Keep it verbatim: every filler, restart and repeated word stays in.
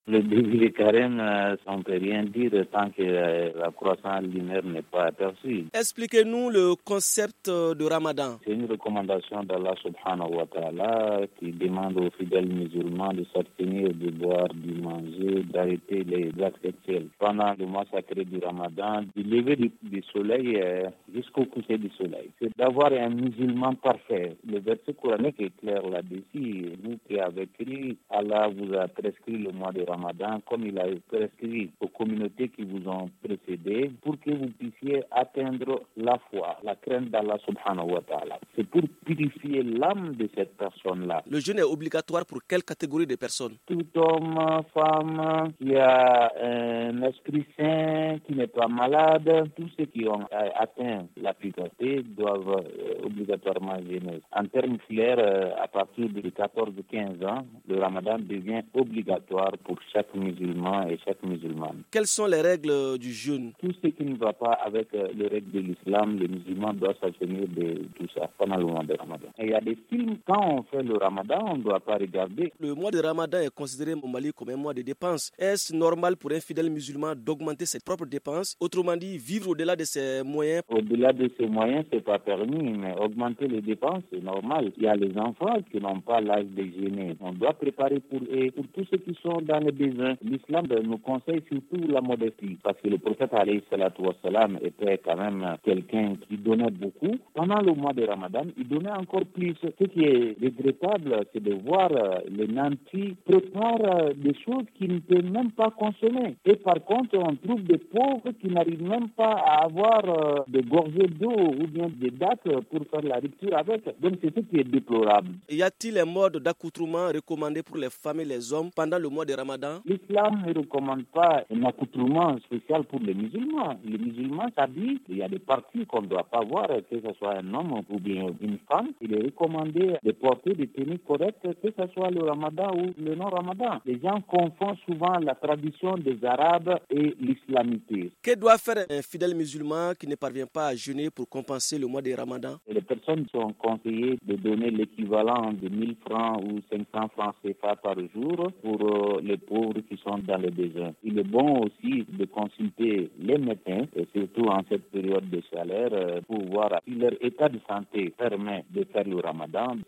Le début des carèmes, euh, ça ne peut rien dire tant que euh, la croissance lunaire n'est pas aperçue. Expliquez-nous le concept de Ramadan. C'est une recommandation d'Allah subhanahu wa ta'ala qui demande aux fidèles musulmans de s'abstenir de boire, de manger, d'arrêter les actes sexuels. Pendant le mois sacré du Ramadan, du lever du, du soleil euh, jusqu'au coucher du soleil. C'est d'avoir un musulman parfait. Le verset coranique est clair là-dessus. Vous qui avez cru, Allah vous a prescrit le mois de Ramadan comme il a prescrit aux communautés qui vous ont précédé pour que vous puissiez atteindre la foi, la crainte d'Allah subhanahu wa ta'ala. C'est pour purifier l'âme de cette personne-là. Le jeûne est obligatoire pour quelle catégorie de personnes? Tout homme, femme, qui a un esprit sain, qui n'est pas malade, tous ceux qui ont atteint la puberté doivent euh, obligatoirement jeûner. En termes clairs, euh, à partir de quatorze à quinze ans, le Ramadan devient obligatoire pour chaque musulman et chaque musulmane. Quelles sont les règles du jeûne? Tout ce qui ne va pas avec euh, les règles de l'islam, les musulmans doivent s'abstenir de tout ça pendant le mois de Ramadan. Et il y a des films, quand on fait le Ramadan, on ne doit pas regarder. Le mois de Ramadan est considéré au Mali comme un mois de dépenses. Est-ce normal pour un fidèle musulman d'augmenter ses propres dépenses? Autrement dit, vivre au-delà de ses moyens? Au-delà de ses moyens, c'est pas permis, mais augmenter les dépenses, c'est normal. Il y a les enfants qui n'ont pas l'âge de jeûner. On doit préparer pour eux, pour tous ceux qui sont dans les besoins. L'islam nous conseille surtout la modestie, parce que le prophète alayhi salatu wassalam était quand même quelqu'un qui donnait beaucoup. Pendant le mois de Ramadan, il donnait encore plus. Ce qui est regrettable, c'est de voir les nantis préparer des choses qu'ils ne peuvent même pas consommer. Et par contre, on trouve des pauvres qui n'arrivent même pas à avoir euh, des gorgées d'eau ou bien des dates pour faire la rupture avec. Donc c'est ce qui est déplorable. Y a-t-il un mode d'accoutrement recommandé pour les femmes et les hommes pendant le mois de Ramadan? L'islam ne recommande pas un accoutrement spécial pour les musulmans. Les musulmans s'habillent, il y a des parties qu'on ne doit pas voir, que ce soit un homme ou bien une femme. Il est recommandé de porter des tenues correctes, que ce soit le Ramadan ou le non-Ramadan. Les gens confondent souvent la tradition des Arabes et l'islamité. Que doit faire un fidèle musulman qui ne parvient pas à jeûner pour compenser le mois de Ramadan? Et les personnes sont conseillées de donner l'équivalent de mille francs ou cinq cents francs C F A par jour pour euh, les pauvres qui sont dans les besoins. Il est bon aussi de consulter les médecins, et surtout en cette période de chaleur, euh, pour voir si leur état de santé permet de faire le Ramadan.